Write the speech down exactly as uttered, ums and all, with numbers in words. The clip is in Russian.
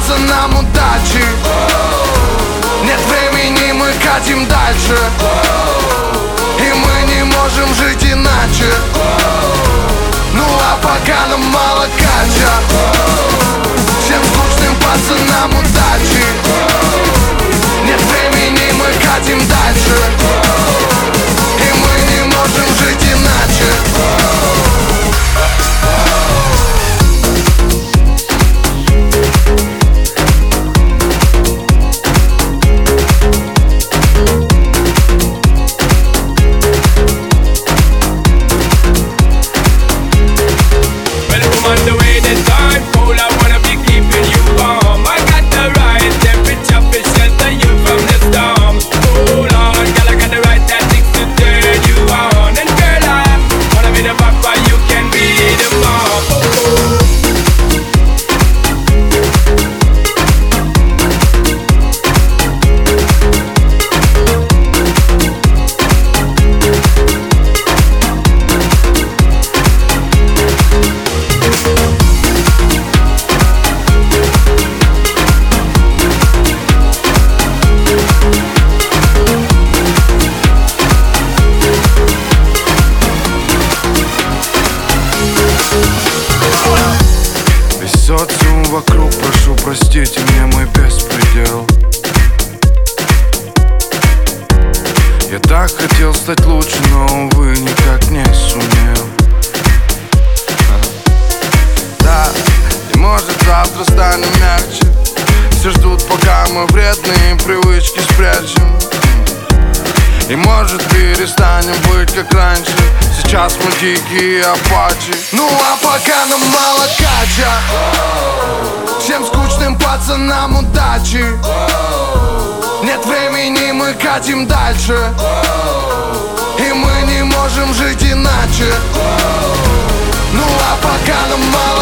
пацанам удачи. Нет времени, мы катим дальше, и мы не можем жить иначе. Ну а пока нам мало кача. Всем скучным пацанам удачи. Нет времени, мы катим дальше, и мы не можем жить иначе. Социум вокруг, прошу простите мне мой беспредел. Я так хотел стать лучше, но, увы, никак не сумел. Да, и может завтра станем мягче. Все ждут, пока мы вредные привычки спрячем. И может перестанем быть как раньше. Сейчас мы дикие апачи. Ну а пока нам мало кача. Всем скучным пацанам удачи. Нет времени, мы катим дальше, и мы не можем жить иначе. Ну а пока нам мало